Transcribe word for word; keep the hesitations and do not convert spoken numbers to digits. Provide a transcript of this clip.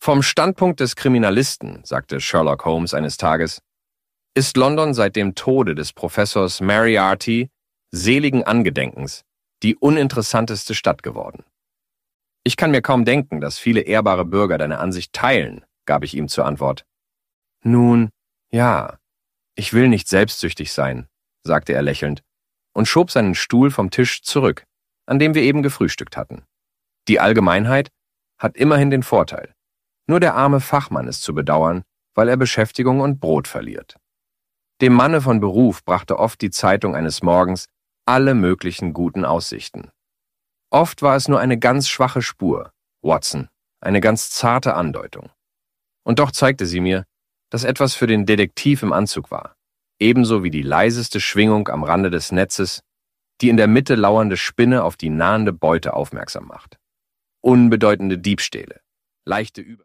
Vom Standpunkt des Kriminalisten, sagte Sherlock Holmes eines Tages, ist London seit dem Tode des Professors Moriarty seligen Angedenkens die uninteressanteste Stadt geworden. Ich kann mir kaum denken, dass viele ehrbare Bürger deine Ansicht teilen, gab ich ihm zur Antwort. Nun, ja, ich will nicht selbstsüchtig sein, sagte er lächelnd und schob seinen Stuhl vom Tisch zurück, an dem wir eben gefrühstückt hatten. Die Allgemeinheit hat immerhin den Vorteil. Nur der arme Fachmann ist zu bedauern, weil er Beschäftigung und Brot verliert. Dem Manne von Beruf brachte oft die Zeitung eines Morgens alle möglichen guten Aussichten. Oft war es nur eine ganz schwache Spur, Watson, eine ganz zarte Andeutung. Und doch zeigte sie mir, dass etwas für den Detektiv im Anzug war, ebenso wie die leiseste Schwingung am Rande des Netzes, die in der Mitte lauernde Spinne auf die nahende Beute aufmerksam macht. Unbedeutende Diebstähle, leichte Über